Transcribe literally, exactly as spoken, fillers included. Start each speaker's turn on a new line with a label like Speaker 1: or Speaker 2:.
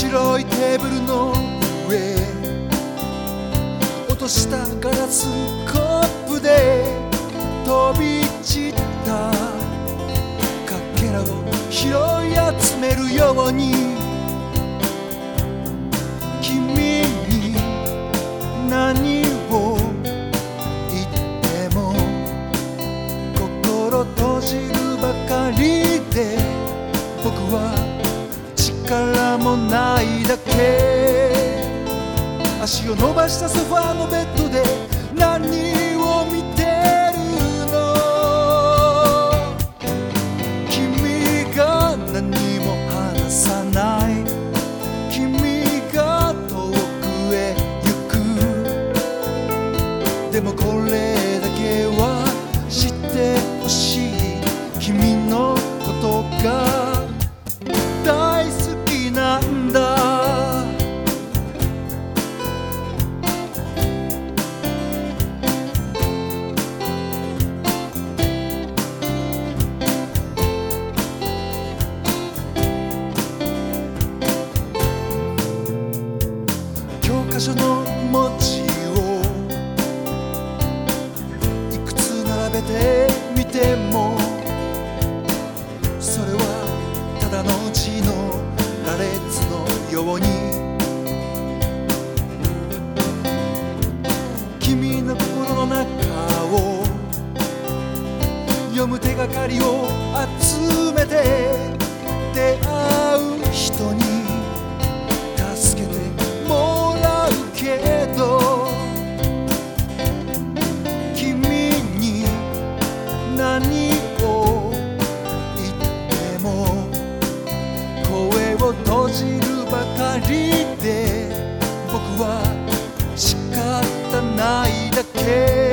Speaker 1: 白いテーブルの上、落としたガラスコップで飛び散ったかけらを拾い集めるように、君に何を言っても心閉じるばかりで、僕は力もないだけ。足を伸ばしたソファーのベッドで何を見てるの？君が何も話さない、君が遠くへ行く。でもこれだけは知ってほしい、君のことが大好きなんだ。教科書の文字をいくつ並べてみても、それはただの字の羅列のように、君の心の中を読む手がかりを集めて、出会う人に助けてもらうけど、君に何を言っても声を閉じるばかりで、僕は仕方ないだけ。